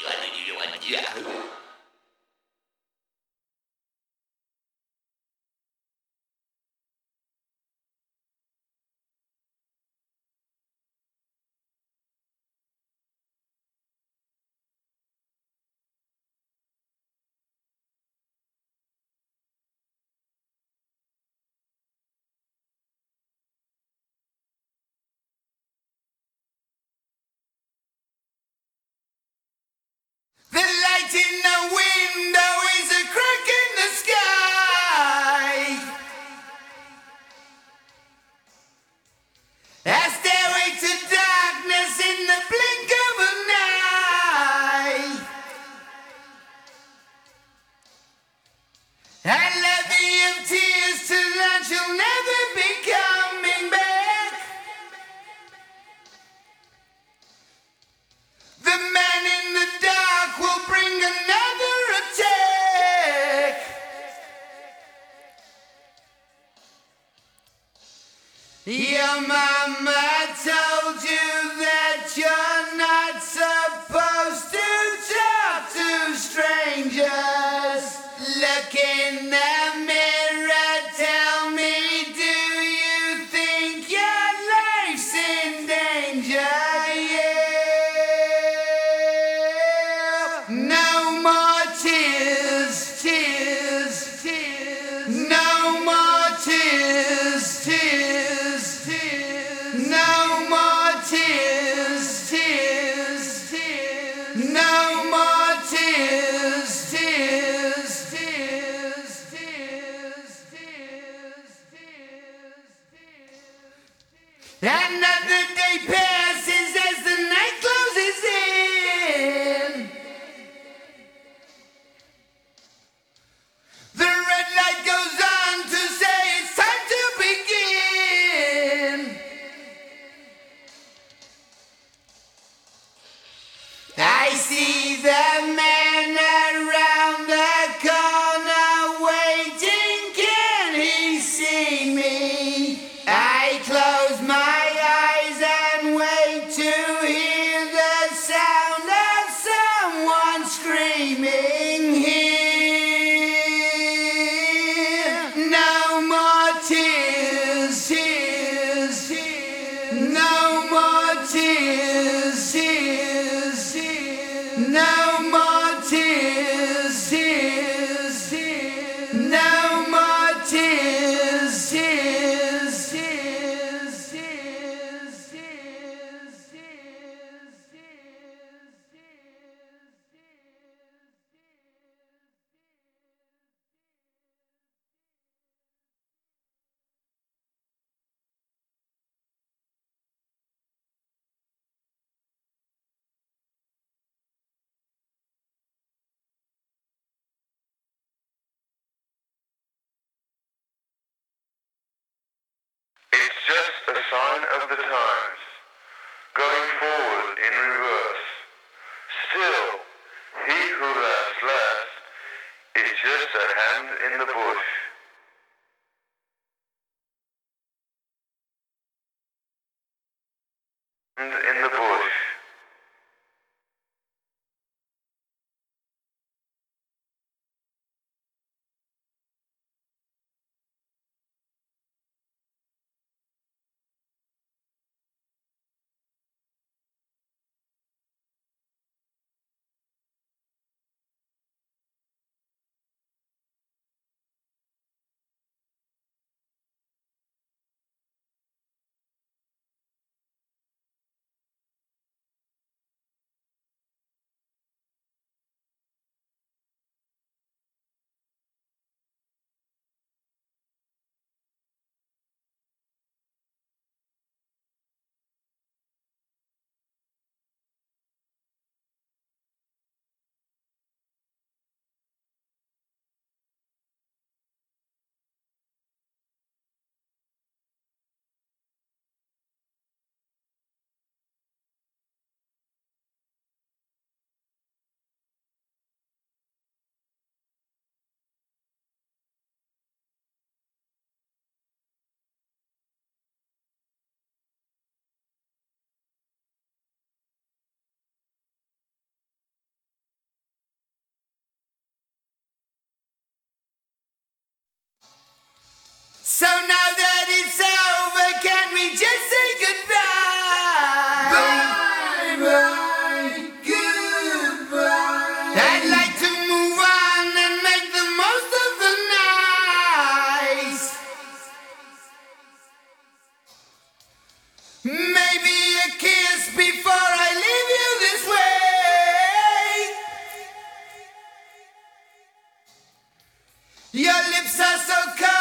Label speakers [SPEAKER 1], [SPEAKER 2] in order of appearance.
[SPEAKER 1] The light in the window is a crack in the sky. A stairway to darkness in the blink of an eye. A levy of tears to learn she'll never be coming back. The man in the dark will bring another attack. Your mama told you that you're not supposed to talk to strangers. Look in the mirror, tell me, do you think your life's in danger? No more tears, tears, tears. No more tears, tears, tears. No more tears, tears, tears. No more tears, tears, tears, tears, tears, tears. Another day passes as the night closes in. The red light goes on to say it's time to begin. I see the man around the corner waiting. Can he see me? I close my eyes and wait to hear the sound of someone screaming here. No more tears, tears, tears. No more tears, tears, tears. No more tears, tears, tears. No more tears, tears, tears, tears, tears,
[SPEAKER 2] It's just a sign of the times, going forward in reverse. Still, he who laughs last is just a hand in the bush. Hand in the bush.
[SPEAKER 1] So now that it's over, can we just say goodbye? Bye, bye, goodbye. I'd like to move on and make the most of the night. Maybe a kiss before I leave you this way. Your lips are so cold.